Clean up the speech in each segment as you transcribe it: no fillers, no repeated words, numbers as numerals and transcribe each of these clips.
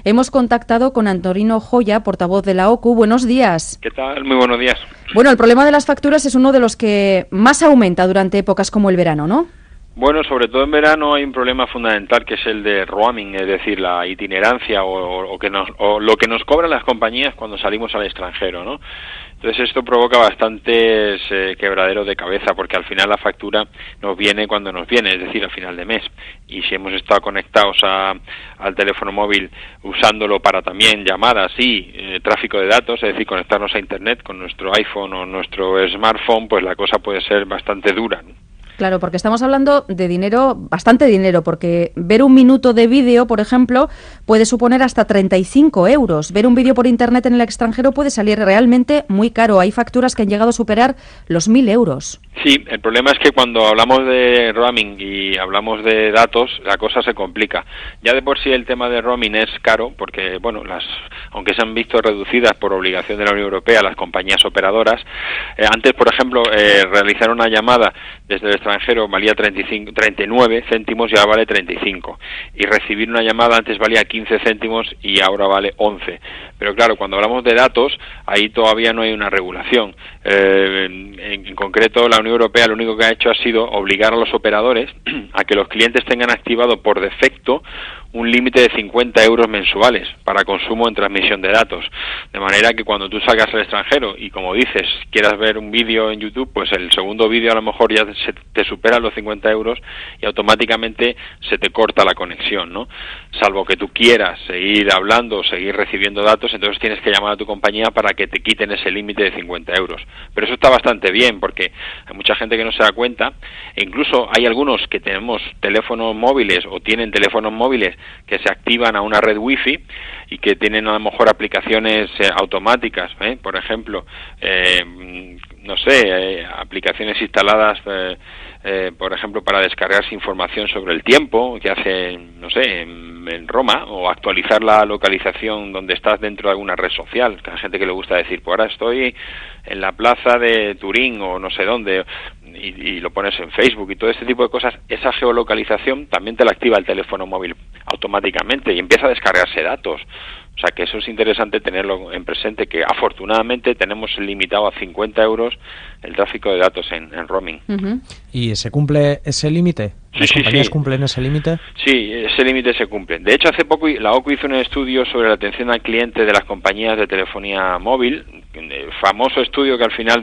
Hemos contactado con Antonino Joya, portavoz de la OCU. Buenos días. ¿Qué tal? Muy buenos días. Bueno, el problema de las facturas es uno de los que más aumenta durante épocas como el verano, ¿no? Bueno, sobre todo en verano hay un problema fundamental que es el de roaming, es decir, la itinerancia o lo que nos cobran las compañías cuando salimos al extranjero, ¿no? Entonces esto provoca bastantes quebraderos de cabeza, porque al final la factura nos viene cuando nos viene, es decir, al final de mes. Y si hemos estado conectados al teléfono móvil usándolo para también llamadas y tráfico de datos, es decir, conectarnos a Internet con nuestro iPhone o nuestro smartphone, pues la cosa puede ser bastante dura, ¿no? Claro, porque estamos hablando de dinero, bastante dinero, porque ver un minuto de vídeo, por ejemplo, puede suponer hasta 35 euros. Ver un vídeo por Internet en el extranjero puede salir realmente muy caro. Hay facturas que han llegado a superar los 1.000 euros. Sí, el problema es que cuando hablamos de roaming y hablamos de datos, la cosa se complica. Ya de por sí el tema de roaming es caro, porque, bueno, aunque se han visto reducidas por obligación de la Unión Europea las compañías operadoras, antes, por ejemplo, realizar una llamada desde el extranjero valía 39 céntimos y ahora vale 35. Y recibir una llamada antes valía 15 céntimos y ahora vale 11. Pero claro, cuando hablamos de datos, ahí todavía no hay una regulación. En concreto, la Unión Europea lo único que ha hecho ha sido obligar a los operadores a que los clientes tengan activado por defecto un límite de 50 euros mensuales para consumo en transmisión de datos. De manera que cuando tú salgas al extranjero y, como dices, quieras ver un vídeo en YouTube, pues el segundo vídeo a lo mejor ya te supera los 50 euros y automáticamente se te corta la conexión, ¿no? Salvo que tú quieras seguir hablando o seguir recibiendo datos, entonces tienes que llamar a tu compañía para que te quiten ese límite de 50 euros. Pero eso está bastante bien, porque hay mucha gente que no se da cuenta, e incluso hay algunos que tenemos teléfonos móviles o tienen teléfonos móviles que se activan a una red wifi y que tienen a lo mejor aplicaciones automáticas, por ejemplo, no sé, aplicaciones instaladas, por ejemplo, para descargarse información sobre el tiempo que hace, no sé, en Roma, o actualizar la localización donde estás dentro de alguna red social, que hay gente que le gusta decir, pues ahora estoy en la plaza de Turín o no sé dónde, y lo pones en Facebook y todo este tipo de cosas. Esa geolocalización también te la activa el teléfono móvil automáticamente y empieza a descargarse datos. O sea que eso es interesante tenerlo en presente, que afortunadamente tenemos limitado a 50 euros el tráfico de datos en roaming. Uh-huh. ¿Y se cumple ese límite? ¿Las compañías cumplen ese límite? Sí, ese límite se cumple. De hecho, hace poco la OCU hizo un estudio sobre la atención al cliente de las compañías de telefonía móvil, famoso estudio que al final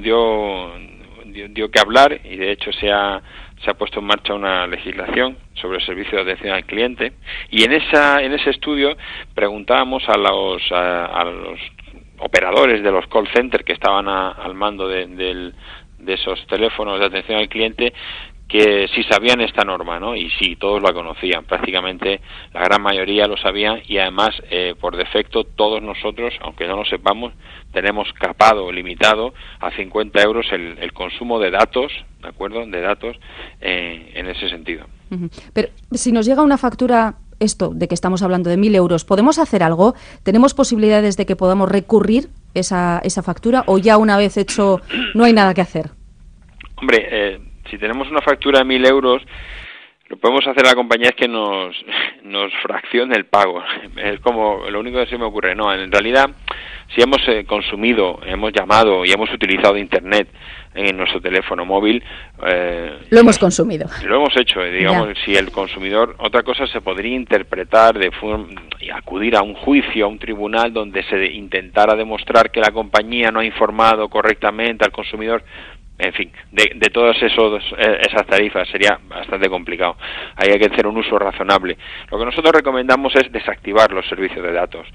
dio que hablar, y de hecho se ha puesto en marcha una legislación sobre el servicio de atención al cliente, y en ese estudio preguntábamos a los operadores de los call centers que estaban al mando de esos teléfonos de atención al cliente, que si sabían esta norma, ¿no? Y sí, todos la conocían, prácticamente la gran mayoría lo sabían, y además por defecto todos nosotros, aunque no lo sepamos, tenemos capado, limitado a 50 euros el consumo de datos, ¿de acuerdo?, de datos en ese sentido. Uh-huh. Pero si nos llega una factura, esto de que estamos hablando de 1.000 euros, ¿podemos hacer algo? ¿Tenemos posibilidades de que podamos recurrir esa factura, o ya una vez hecho no hay nada que hacer? Hombre, si tenemos una factura de 1.000 euros, lo que podemos hacer a la compañía es que nos fraccione el pago. Es como lo único que se me ocurre. No, en realidad, si hemos consumido, hemos llamado y hemos utilizado Internet en nuestro teléfono móvil, lo hemos consumido. Lo hemos hecho, digamos. Ya. Si el consumidor, otra cosa se podría interpretar y acudir a un juicio, a un tribunal donde se intentara demostrar que la compañía no ha informado correctamente al consumidor. En fin, de todas esas tarifas sería bastante complicado. Ahí hay que hacer un uso razonable. Lo que nosotros recomendamos es desactivar los servicios de datos.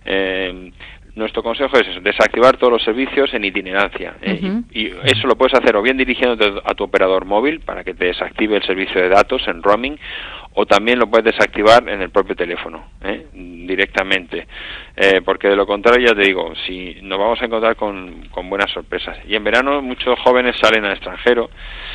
Nuestro consejo es eso, desactivar todos los servicios en itinerancia. Uh-huh. Y eso lo puedes hacer o bien dirigiéndote a tu operador móvil para que te desactive el servicio de datos en roaming, o también lo puedes desactivar en el propio teléfono, directamente, porque de lo contrario, ya te digo, si nos vamos a encontrar con buenas sorpresas. Y en verano muchos jóvenes salen al extranjero,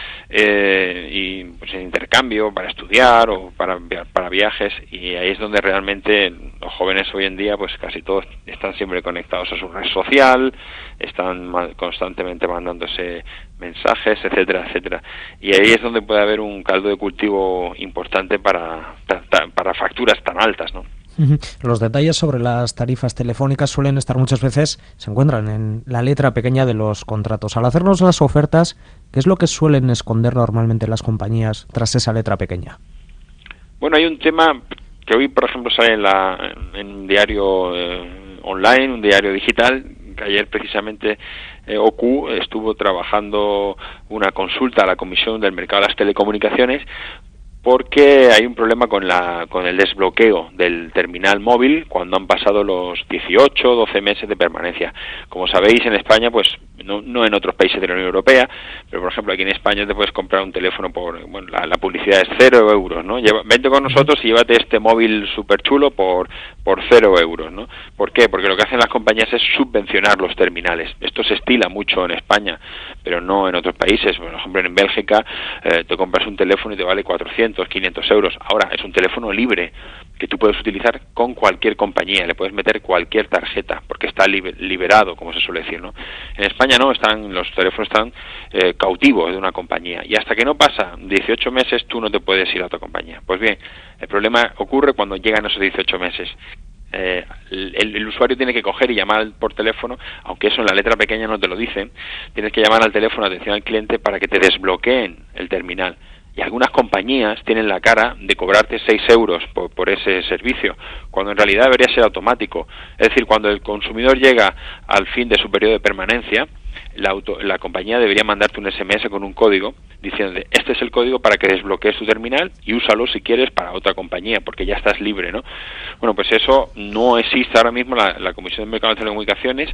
y pues en intercambio para estudiar o para viajes, y ahí es donde realmente los jóvenes hoy en día, pues casi todos están siempre conectados a su red social, están constantemente mandándose mensajes, etcétera, etcétera, y ahí es donde puede haber un caldo de cultivo importante para facturas tan altas, ¿no? Los detalles sobre las tarifas telefónicas suelen estar muchas veces, se encuentran en la letra pequeña de los contratos. Al hacernos las ofertas, ¿qué es lo que suelen esconder normalmente las compañías tras esa letra pequeña? Bueno, hay un tema que hoy, por ejemplo, sale en un diario online, un diario digital, que ayer precisamente OQ estuvo trabajando una consulta a la Comisión del Mercado de las Telecomunicaciones, porque hay un problema con el desbloqueo del terminal móvil cuando han pasado los 18 o 12 meses de permanencia. Como sabéis, en España, pues no en otros países de la Unión Europea, pero por ejemplo aquí en España te puedes comprar un teléfono la publicidad es 0 euros, ¿no? Vente con nosotros y llévate este móvil súper chulo por 0 euros, ¿no? ¿Por qué? Porque lo que hacen las compañías es subvencionar los terminales. Esto se estila mucho en España, pero no en otros países. Por ejemplo, en Bélgica te compras un teléfono y te vale 400, 500 euros. Ahora, es un teléfono libre que tú puedes utilizar con cualquier compañía, le puedes meter cualquier tarjeta, porque está liberado, como se suele decir, ¿no? En España no, los teléfonos están cautivos de una compañía, y hasta que no pasa 18 meses tú no te puedes ir a otra compañía. Pues bien, el problema ocurre cuando llegan esos 18 meses. El usuario tiene que coger y llamar por teléfono, aunque eso en la letra pequeña no te lo dicen, tienes que llamar al teléfono de atención al cliente para que te desbloqueen el terminal. Y algunas compañías tienen la cara de cobrarte 6 euros por ese servicio, cuando en realidad debería ser automático. Es decir, cuando el consumidor llega al fin de su periodo de permanencia, la compañía debería mandarte un SMS con un código diciendo: este es el código para que desbloquees tu terminal y úsalo si quieres para otra compañía, porque ya estás libre, ¿no? Bueno, pues eso no existe ahora mismo. La Comisión del Mercado de Telecomunicaciones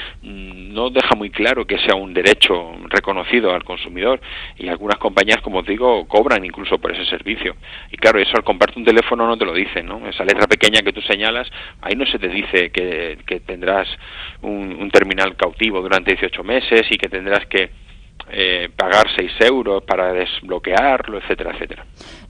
no deja muy claro que sea un derecho reconocido al consumidor, y algunas compañías, como os digo, cobran incluso por ese servicio. Y claro, eso al comprarte un teléfono no te lo dicen, ¿no? Esa letra pequeña que tú señalas, ahí no se te dice que tendrás un terminal cautivo durante 18 meses y que tendrás que pagar 6 euros para desbloquearlo, etcétera, etcétera.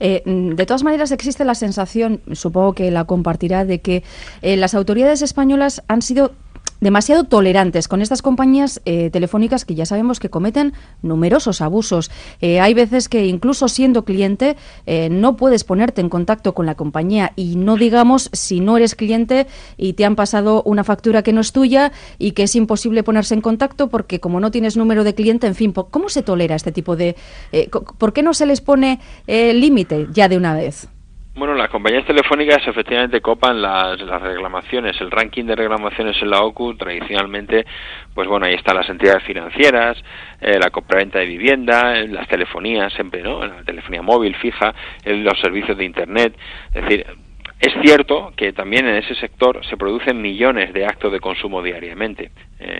De todas maneras, existe la sensación, supongo que la compartirá, de que las autoridades españolas han sido demasiado tolerantes con estas compañías telefónicas que ya sabemos que cometen numerosos abusos. Hay veces que incluso siendo cliente no puedes ponerte en contacto con la compañía, y no digamos si no eres cliente y te han pasado una factura que no es tuya y que es imposible ponerse en contacto porque como no tienes número de cliente, en fin, ¿cómo se tolera este tipo de...? ¿Por qué no se les pone límite ya de una vez? Bueno, las compañías telefónicas efectivamente copan las reclamaciones, el ranking de reclamaciones en la OCU. Tradicionalmente, pues bueno, ahí están las entidades financieras, la compraventa de vivienda, las telefonías, siempre, ¿no? La telefonía móvil fija, los servicios de Internet. Es decir, es cierto que también en ese sector se producen millones de actos de consumo diariamente.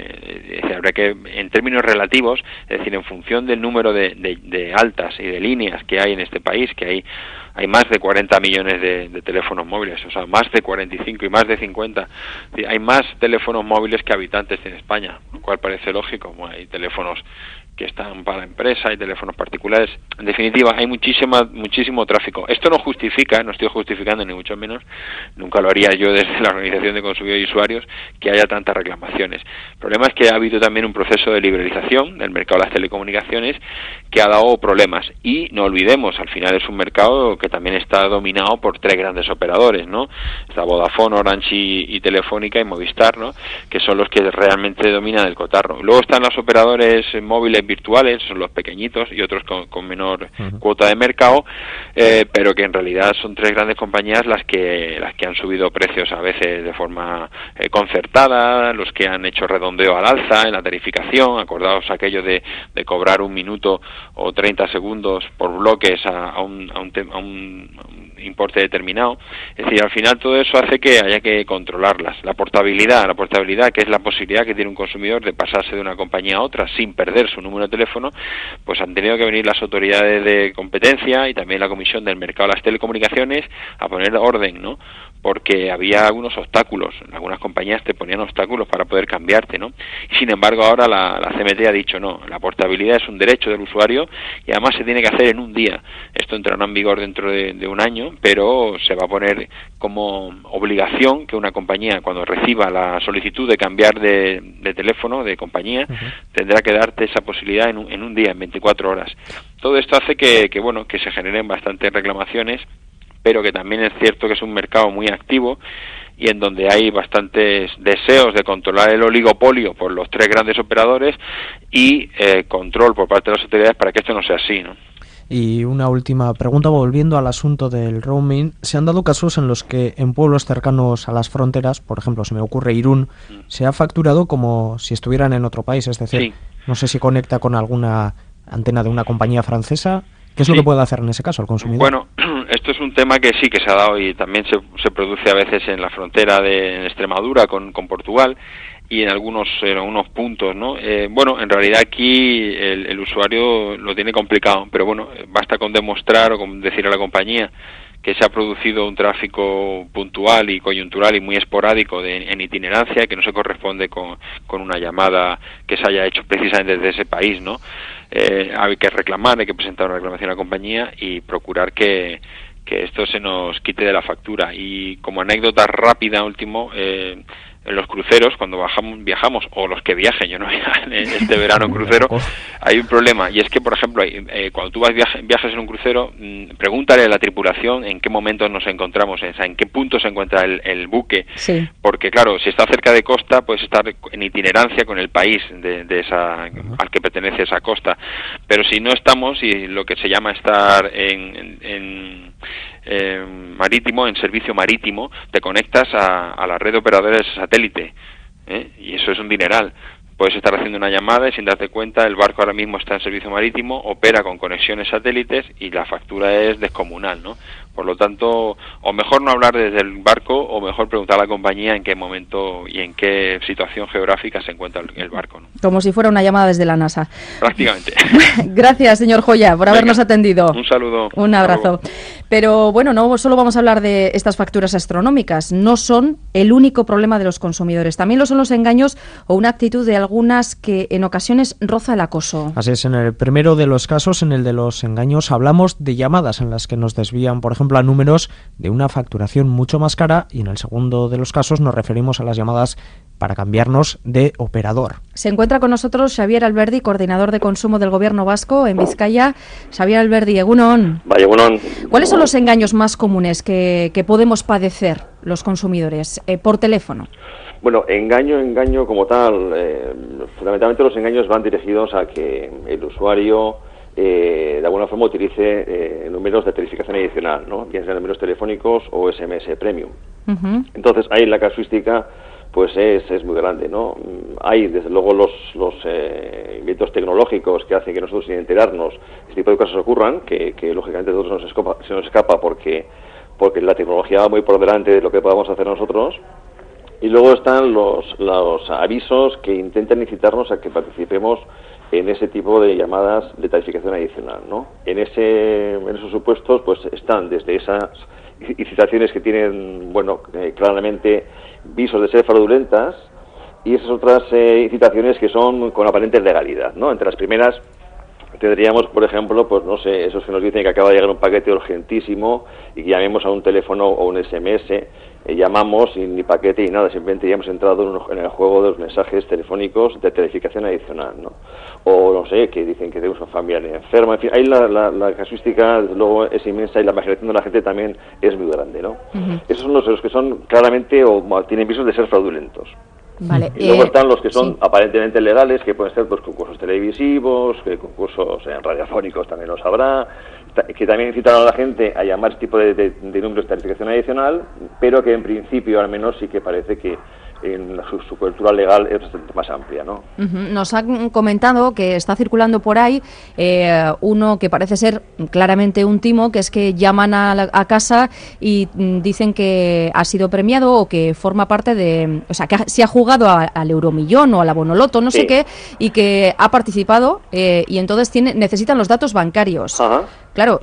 Habrá que, en términos relativos, es decir, en función del número de altas y de líneas que hay en este país, que hay más de 40 millones de teléfonos móviles, o sea, más de 45 y más de 50. Hay más teléfonos móviles que habitantes en España, lo cual parece lógico. Bueno, hay teléfonos que están para empresa, hay teléfonos particulares. En definitiva, hay muchísimo tráfico. Esto no justifica, no estoy justificando ni mucho menos, nunca lo haría yo desde la Organización de Consumidores y Usuarios, que haya tantas reclamaciones. El problema es que ha habido también un proceso de liberalización del mercado de las telecomunicaciones que ha dado problemas. Y no olvidemos, al final es un mercado que también está dominado por 3 grandes operadores, ¿no? Está Vodafone, Orange y Telefónica y Movistar, ¿no? Que son los que realmente dominan el cotarro. Luego están los operadores móviles virtuales, son los pequeñitos, y otros con menor cuota de mercado, pero que en realidad son 3 grandes compañías las que han subido precios a veces de forma concertada, los que han hecho redondeo al alza en la tarificación. Acordaos aquello de cobrar un minuto o 30 segundos por bloques a un importe determinado. Es decir, al final todo eso hace que haya que controlarlas. La portabilidad, que es la posibilidad que tiene un consumidor de pasarse de una compañía a otra sin perder su número de teléfono, pues han tenido que venir las autoridades de competencia y también la Comisión del Mercado de las Telecomunicaciones a poner orden, ¿no? Porque había algunos obstáculos. Algunas compañías te ponían obstáculos para poder cambiarte, ¿no? Y sin embargo ahora la CMT ha dicho no, la portabilidad es un derecho del usuario y además se tiene que hacer en un día. Esto entrará en vigor dentro de un año, pero se va a poner como obligación que una compañía, cuando reciba la solicitud de cambiar de teléfono, de compañía, tendrá que darte esa posibilidad en un día, en 24 horas. Todo esto hace que se generen bastantes reclamaciones, pero que también es cierto que es un mercado muy activo y en donde hay bastantes deseos de controlar el oligopolio por los 3 grandes operadores y control por parte de las autoridades para que esto no sea así, ¿no? Y una última pregunta, volviendo al asunto del roaming. Se han dado casos en los que en pueblos cercanos a las fronteras, por ejemplo, se me ocurre Irún, se ha facturado como si estuvieran en otro país, es decir, no sé si conecta con alguna antena de una compañía francesa. ¿Qué es lo que puede hacer en ese caso el consumidor? Bueno, esto es un tema que sí que se ha dado y también se produce a veces en la frontera de Extremadura con Portugal y en algunos puntos, ¿no? Bueno, en realidad aquí el usuario lo tiene complicado, pero bueno, basta con demostrar o con decir a la compañía que se ha producido un tráfico puntual y coyuntural y muy esporádico en itinerancia, que no se corresponde con una llamada que se haya hecho precisamente desde ese país, ¿no? Hay que reclamar, hay que presentar una reclamación a la compañía y procurar que esto se nos quite de la factura. Y como anécdota rápida, último, en los cruceros, cuando viajamos, o los que viajen, yo no este verano en crucero, hay un problema, y es que, por ejemplo, cuando tú viajas en un crucero, pregúntale a la tripulación en qué momento nos encontramos, o sea, en qué punto se encuentra el buque, porque claro, si está cerca de costa, puedes estar en itinerancia con el país al que pertenece esa costa, pero si no estamos, y lo que se llama estar en marítimo, en servicio marítimo, te conectas a la red de operadores de satélite, y eso es un dineral. Puedes estar haciendo una llamada y sin darte cuenta el barco ahora mismo está en servicio marítimo, opera con conexiones satélites y la factura es descomunal, ¿no? Por lo tanto, o mejor no hablar desde el barco o mejor preguntar a la compañía en qué momento y en qué situación geográfica se encuentra el barco, ¿no? Como si fuera una llamada desde la NASA. Prácticamente. Gracias, señor Joya, por habernos atendido. Un saludo. Un abrazo. Pero bueno, no solo vamos a hablar de estas facturas astronómicas, no son el único problema de los consumidores. También lo son los engaños o una actitud de algunas que en ocasiones roza el acoso. Así es, en el primero de los casos, en el de los engaños, hablamos de llamadas en las que nos desvían, por ejemplo, a números de una facturación mucho más cara, y en el segundo de los casos nos referimos a las llamadas para cambiarnos de operador. Se encuentra con nosotros Xavier Alberdi, coordinador de consumo del Gobierno vasco en Vizcaya. Xavier Alberdi, egunon. Vaya, egunon. ¿Cuáles son los engaños más comunes que podemos padecer los consumidores por teléfono? Bueno, engaño como tal, fundamentalmente los engaños van dirigidos a que el usuario de alguna forma utilice números de tarificación adicional, ¿no? Bien sean números telefónicos o SMS Premium. Uh-huh. Entonces, ahí la casuística pues es muy grande, ¿no? Hay, desde luego, los inventos tecnológicos que hacen que nosotros, sin enterarnos, este tipo de cosas ocurran, que lógicamente a nosotros se nos escapa porque la tecnología va muy por delante de lo que podamos hacer nosotros. Y luego están los avisos que intentan incitarnos a que participemos en ese tipo de llamadas de tarificación adicional, ¿no? En esos supuestos, pues están desde esas incitaciones que tienen, claramente visos de ser fraudulentas, y esas otras incitaciones que son con aparente legalidad, ¿no? Entre las primeras tendríamos, por ejemplo, pues no sé, esos que nos dicen que acaba de llegar un paquete urgentísimo y que llamemos a un teléfono o un SMS, llamamos sin ni paquete ni nada, simplemente ya hemos entrado en el juego de los mensajes telefónicos de tarificación adicional, ¿no? O no sé, que dicen que tenemos una familia enferma, en fin, ahí la casuística, desde luego, es inmensa y la imaginación de la gente también es muy grande, ¿no? Uh-huh. Esos son los que son claramente o tienen visos de ser fraudulentos. Vale, y luego están los que son aparentemente legales, que pueden ser pues concursos televisivos, concursos radiofónicos también los habrá, que también incitan a la gente a llamar este tipo de números de tarificación adicional, pero que en principio al menos sí que parece que en su cultura legal es bastante más amplia, ¿no? Uh-huh. Nos han comentado que está circulando por ahí uno que parece ser claramente un timo, que es que llaman a casa y dicen que ha sido premiado o que forma parte de... O sea, que se ha jugado al Euromillón o a la Bonoloto, no sé qué, y que ha participado y entonces necesitan los datos bancarios. Ajá. Claro,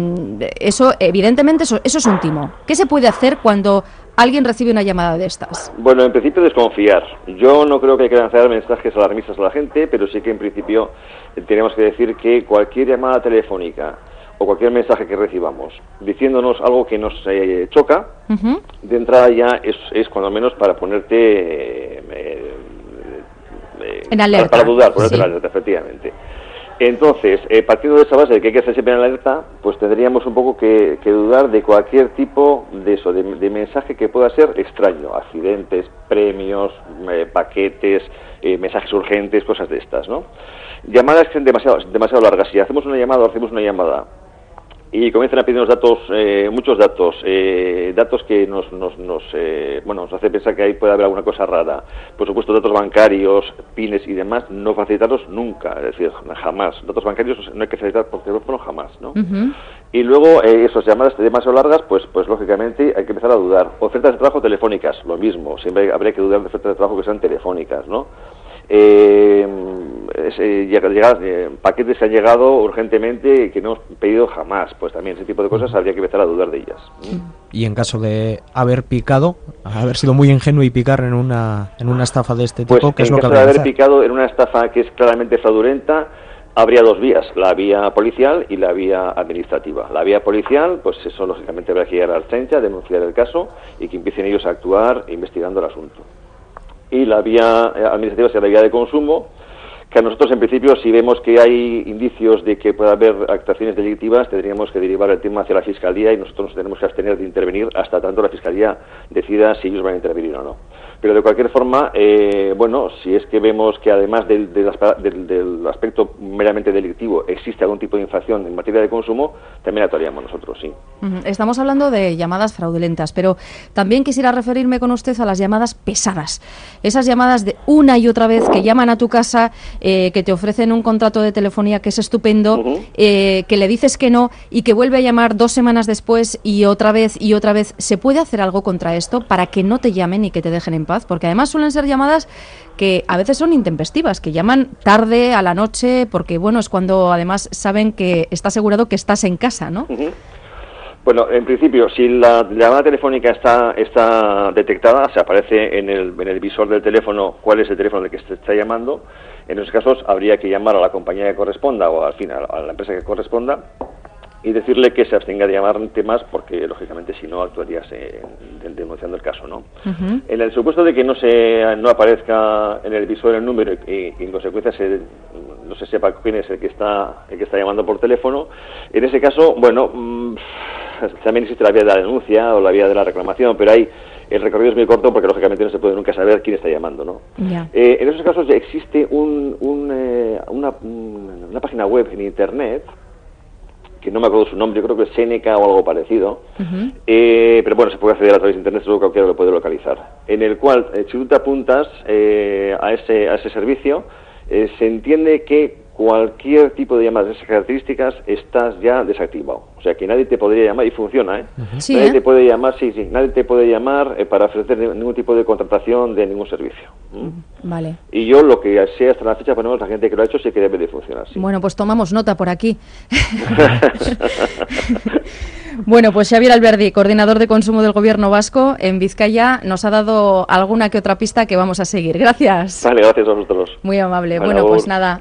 eso evidentemente eso es un timo. ¿Qué se puede hacer cuando alguien recibe una llamada de estas? Bueno, en principio desconfiar. Yo no creo que hay que lanzar mensajes alarmistas a la gente, pero sí que en principio tenemos que decir que cualquier llamada telefónica o cualquier mensaje que recibamos diciéndonos algo que nos choca, uh-huh, de entrada ya es cuando menos para ponerte en alerta. Para dudar, ponerte en alerta, efectivamente. Entonces, partiendo de esa base de que hay que hacer siempre en alerta, pues tendríamos un poco que dudar de cualquier tipo de eso, de mensaje que pueda ser extraño, accidentes, premios, paquetes, mensajes urgentes, cosas de estas, ¿no? Llamadas que son demasiado largas. Si hacemos una llamada y comienzan a pedirnos datos, muchos datos, datos que nos hace pensar que ahí puede haber alguna cosa rara. Por supuesto, datos bancarios, pines y demás, no facilitarlos nunca, es decir, jamás. Datos bancarios no hay que facilitar por teléfono jamás, ¿no? Uh-huh. Y luego, esas llamadas demasiado largas, pues lógicamente hay que empezar a dudar. Ofertas de trabajo telefónicas, lo mismo, siempre habría que dudar de ofertas de trabajo que sean telefónicas, ¿no? Paquetes que han llegado urgentemente y que no hemos pedido jamás, pues también ese tipo de cosas habría que empezar a dudar de ellas. Y en caso de haber sido muy ingenuo y picar en una estafa de este tipo, pues ¿qué es lo que habría habría que hacer? En caso de haber picado en una estafa que es claramente fraudulenta, habría dos vías, la vía policial y la vía administrativa. La vía policial, pues eso lógicamente habrá que llegar al CENCHA, denunciar el caso y que empiecen ellos a actuar investigando el asunto. Y la vía administrativa será la vía de consumo, que a nosotros en principio, si vemos que hay indicios de que pueda haber actuaciones delictivas, tendríamos que derivar el tema hacia la Fiscalía y nosotros nos tenemos que abstener de intervenir hasta tanto la Fiscalía decida si ellos van a intervenir o no. Pero de cualquier forma, si es que vemos que además del aspecto meramente delictivo existe algún tipo de infracción en materia de consumo, también actuaríamos nosotros, sí. Estamos hablando de llamadas fraudulentas, pero también quisiera referirme con usted a las llamadas pesadas. Esas llamadas de una y otra vez que llaman a tu casa, que te ofrecen un contrato de telefonía que es estupendo, uh-huh. Que le dices que no y que vuelve a llamar 2 semanas después y otra vez y otra vez. ¿Se puede hacer algo contra esto para que no te llamen y que te dejen en paz? Porque además suelen ser llamadas que a veces son intempestivas, que llaman tarde, a la noche, porque es cuando además saben que está asegurado que estás en casa, ¿no? Uh-huh. Bueno, en principio, si la llamada telefónica está detectada, se aparece en el visor del teléfono cuál es el teléfono del que se está llamando. En esos casos habría que llamar a la compañía que corresponda o al final a la empresa que corresponda y decirle que se abstenga de llamarte más porque lógicamente si no actuarías denunciando el caso, ¿no? Uh-huh. En el supuesto de que no aparezca en el visor el número y en consecuencia no se sepa quién es el que está llamando por teléfono, en ese caso, también existe la vía de la denuncia o la vía de la reclamación, pero ahí el recorrido es muy corto porque lógicamente no se puede nunca saber quién está llamando, ¿no? Yeah. En esos casos existe una página web en internet que no me acuerdo su nombre, yo creo que es Seneca o algo parecido, uh-huh. Pero se puede acceder a través de internet, seguro que cualquiera lo puede localizar, en el cual si tú te apuntas a ese servicio, se entiende que cualquier tipo de llamadas de esas características estás ya desactivado. O sea, que nadie te podría llamar, y funciona, ¿eh? Uh-huh. Sí, nadie te puede llamar, nadie te puede llamar para ofrecer ningún tipo de contratación de ningún servicio. Vale. Y yo lo que sé hasta la fecha, ponemos la gente que lo ha hecho, sí que debe de funcionar, sí. Bueno, pues tomamos nota por aquí. Bueno, pues Xabier Alberdi, coordinador de consumo del Gobierno vasco en Vizcaya, nos ha dado alguna que otra pista que vamos a seguir. Gracias. Vale, gracias a vosotros. Muy amable. Bueno, pues nada.